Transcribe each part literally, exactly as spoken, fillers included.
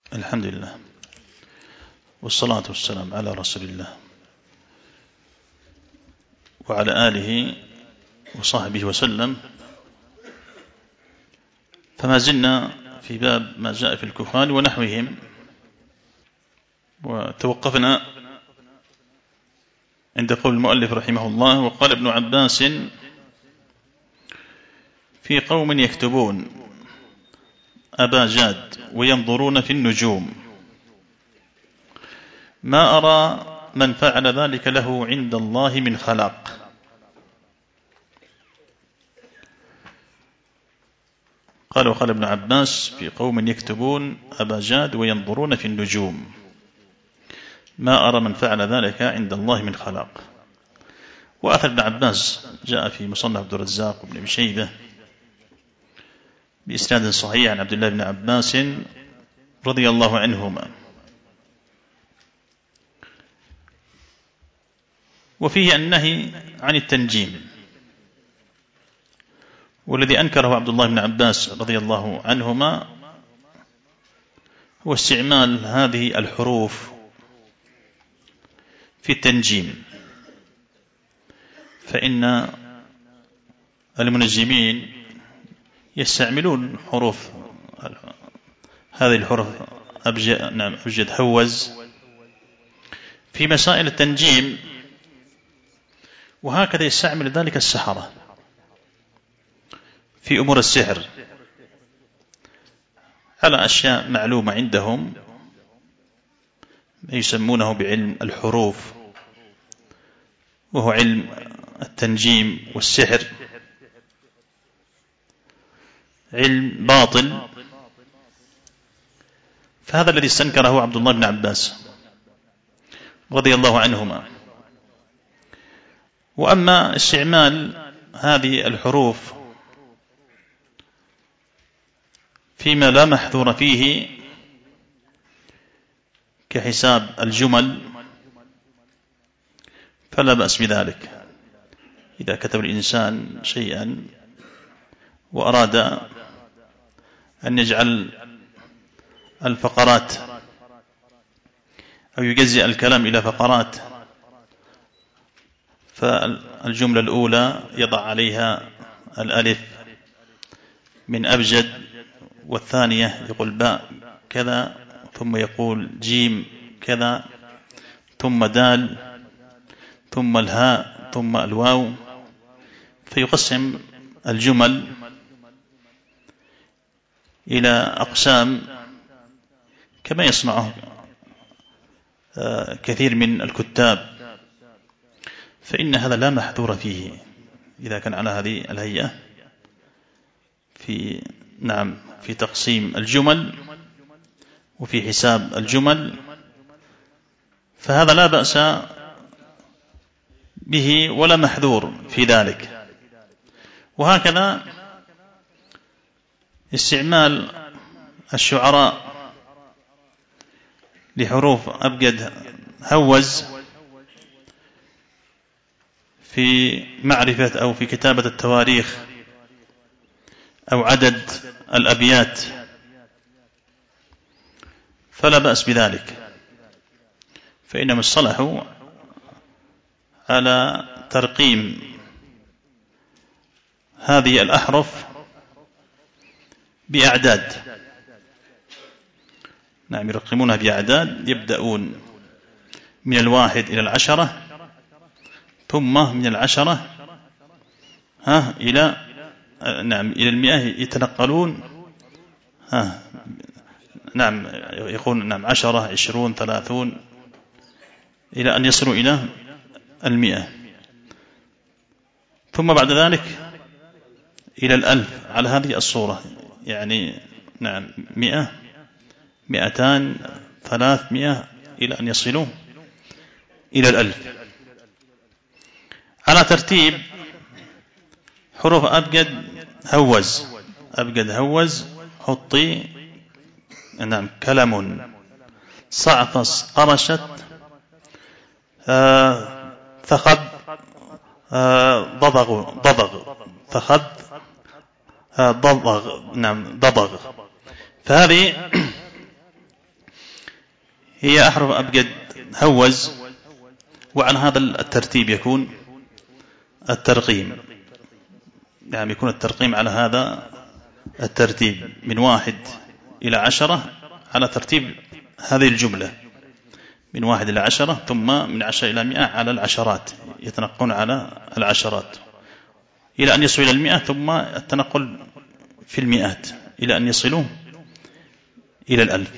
الحمد لله والصلاة والسلام على رسول الله وعلى آله وصحبه وسلم. فما زلنا في باب ما جاء في الكهان ونحوهم، وتوقفنا عند قول المؤلف رحمه الله: وقال ابن عباس في قوم يكتبون أبا جاد وينظرون في النجوم، ما أرى من فعل ذلك له عند الله من خلاق. قال: وقال ابن عباس في قوم يكتبون أبا جاد وينظرون في النجوم، ما أرى من فعل ذلك عند الله من خلاق. وأثر ابن عباس جاء في مصنف عبد الرزاق وابن أبي شيبة بإسناد صحيح عن عبد الله بن عباس رضي الله عنهما، وفيه النهي عن التنجيم. والذي أنكره عبد الله بن عباس رضي الله عنهما هو استعمال هذه الحروف في التنجيم، فإن المنجمين يستعملون حروف هذه الحروف أبجد, نعم أبجد هوز في مسائل التنجيم، وهكذا يستعمل ذلك السحرة في أمور السحر على أشياء معلومة عندهم يسمونه بعلم الحروف، وهو علم التنجيم والسحر، علم باطل. فهذا الذي استنكره عبد الله بن عباس رضي الله عنهما. وأما استعمال هذه الحروف فيما لا محذور فيه كحساب الجمل فلا بأس بذلك. إذا كتب الإنسان شيئا وأراد أن يجعل الفقرات أو يجزئ الكلام إلى فقرات، فالجملة الأولى يضع عليها الألف من أبجد، والثانية يقول باء كذا، ثم يقول جيم كذا، ثم دال، ثم الهاء، ثم الواو، فيقسم الجمل إلى أقسام كما يصنعه كثير من الكتاب، فإن هذا لا محذور فيه إذا كان على هذه الهيئة في نعم في تقسيم الجمل وفي حساب الجمل، فهذا لا بأس به ولا محذور في ذلك. وهكذا استعمال الشعراء لحروف أبجد هوز في معرفة أو في كتابة التواريخ أو عدد الأبيات فلا بأس بذلك، فإنهم اصطلحوا على ترقيم هذه الأحرف بأعداد. نعم يرقمونها بأعداد، يبدأون من الواحد إلى العشرة، ثم من العشرة ها إلى نعم إلى المئة يتنقلون، ها نعم يقول نعم عشرة عشرون ثلاثون إلى أن يصلوا إلى المئة، ثم بعد ذلك إلى الألف على هذه الصورة، يعني نعم مئة مئتان ثلاثمئة إلى أن يصلوا إلى الألف على ترتيب حروف أبجد هوز. أبجد هوز حطي نعم كلم صعفص قرشت آه ثخذ آه ضضغ ضضغ ثخذ آه ضضغ نعم ضضغ. فهذه هي أحرف أبجد هوز، وعلى هذا الترتيب يكون الترقيم، يعني يكون الترقيم على هذا الترتيب من واحد إلى عشرة على ترتيب هذه الجملة، من واحد إلى عشرة، ثم من عشرة إلى مئة على العشرات، يتنقون على العشرات إلى أن يصلوا إلى المئة، ثم التنقل في المئات إلى أن يصلوا إلى الألف.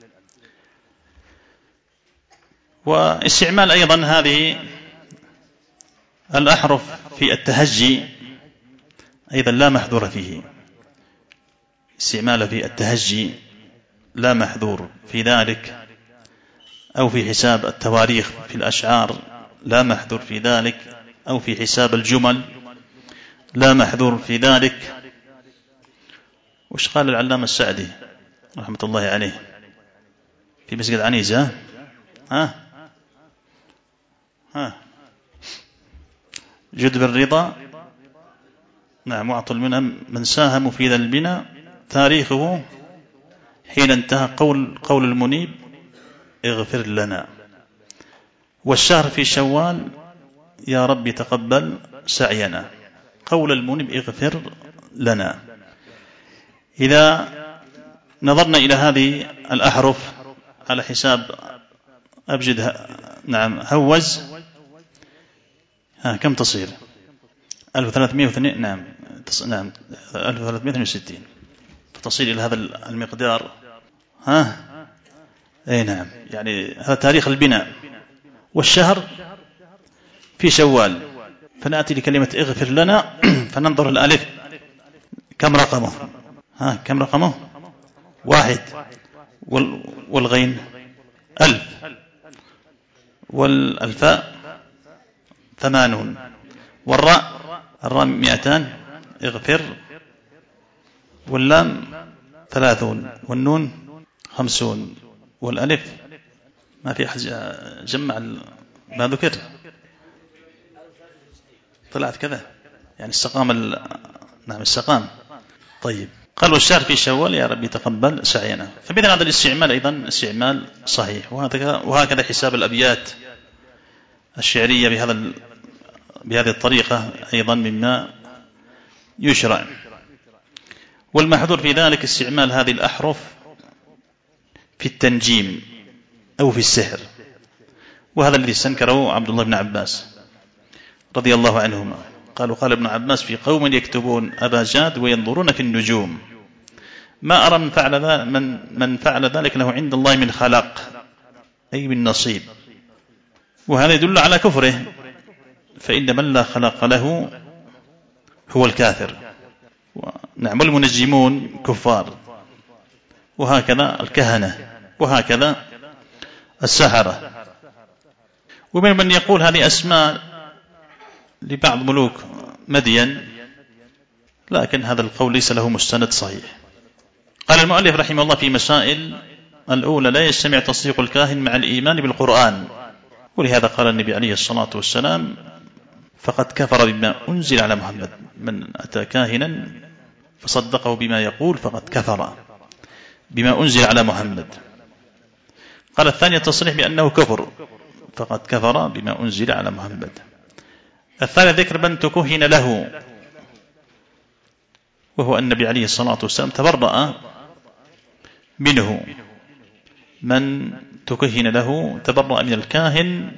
واستعمال أيضا هذه الأحرف في التهجي أيضا لا محذور فيه، استعمال في التهجي لا محذور في ذلك، أو في حساب التواريخ في الأشعار لا محذور في ذلك، أو في حساب الجمل لا محذور في ذلك. وش قال العلامة السعدي رحمة الله عليه في مسجد عنيزة؟ ها ها جد بالرضا، نعم، واعطوا المنى من ساهم في ذا البناء، تاريخه حين انتهى قول قول المنيب اغفر لنا، والشهر في شوال يا رب تقبل سعينا، قول المنيب اغفر لنا. إذا نظرنا إلى هذه الأحرف على حساب أبجد نعم هوز، ها كم تصير؟ ألف وثلاثمائة واثنين، نعم نعم ألف وثلاثمائة واثنين وستين، تصل إلى هذا المقدار. ها أي نعم، يعني هذا تاريخ البناء، والشهر في شوال، فنأتي لكلمة اغفر لنا فننظر الألف كم رقمه؟ ها كم رقمه؟ واحد، والغين ألف، والألفاء ثمانون، والراء الراء مئتان اغفر، واللام ثلاثون، والنون خمسون، والألف ما في أحد جمع ما ذكر، طلعت كذا يعني استقام ال... نعم استقام. طيب قال والشهر في شوال يا ربي تقبل سعينا، فبإذن هذا الاستعمال أيضا استعمال صحيح، وهكذا وهكذا حساب الأبيات الشعرية بهذا ال... بهذه الطريقة أيضا مما يشرع. والمحذور في ذلك استعمال هذه الأحرف في التنجيم أو في السحر، وهذا الذي استنكره عبد الله بن عباس رضي الله عنهما. قالوا قال ابن عباس في قوم يكتبون أبا جاد وينظرون في النجوم، ما أرى من فعل ذلك, من من فعل ذلك له عند الله من خلاق، أي من نصيب، وهذا يدل على كفره، فإن من لا خلاق له هو الكافر. نعم، المنجمون كفار، وهكذا الكهنة، وهكذا السحرة. ومن من يقول هذه أسماء لبعض ملوك مدين، لكن هذا القول ليس له مستند صحيح. قال المؤلف رحمه الله في مسائل الأولى لا يجتمع تصديق الكاهن مع الإيمان بالقرآن، ولهذا قال النبي عليه الصلاة والسلام فقد كفر بما أنزل على محمد، من أتى كاهنا فصدقه بما يقول فقد كفر بما أنزل على محمد. قال الثانية التصريح بأنه كفر، فقد كفر بما أنزل على محمد. الثالث ذكر من تكهن له، وهو النبي عليه الصلاة والسلام تبرأ منه، من تكهن له تبرأ من الكاهن،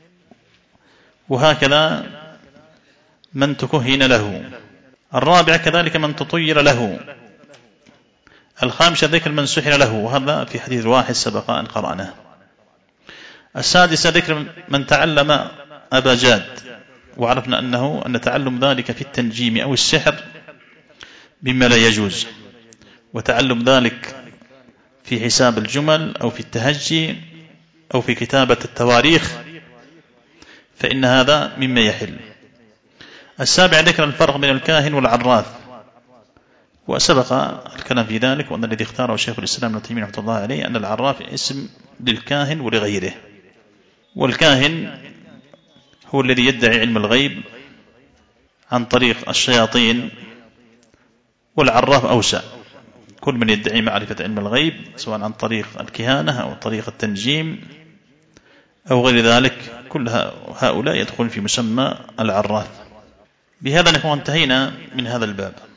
وهكذا من تكهن له. الرابع كذلك من تطير له. الخامسة ذكر من سحر له، وهذا في حديث واحد سبق أن قرأناه. السادسة ذكر من تعلم أبا جاد، وعرفنا أنه أن تعلم ذلك في التنجيم أو السحر مما لا يجوز، وتعلم ذلك في حساب الجمل أو في التهجي أو في كتابة التواريخ فإن هذا مما يحل. السابع ذكر الفرق بين الكاهن والعراف، وسبق الكلام في ذلك، وأن الذي اختاره شيخ الإسلام ابن تيمية رحمه الله عليه أن العراف اسم للكاهن ولغيره، والكاهن هو الذي يدعي علم الغيب عن طريق الشياطين، والعراف أوسع كل من يدعي معرفة علم الغيب سواء عن طريق الكهانة أو طريق التنجيم أو غير ذلك، كل هؤلاء يدخل في مسمى العراف. بهذا نكون انتهينا من هذا الباب.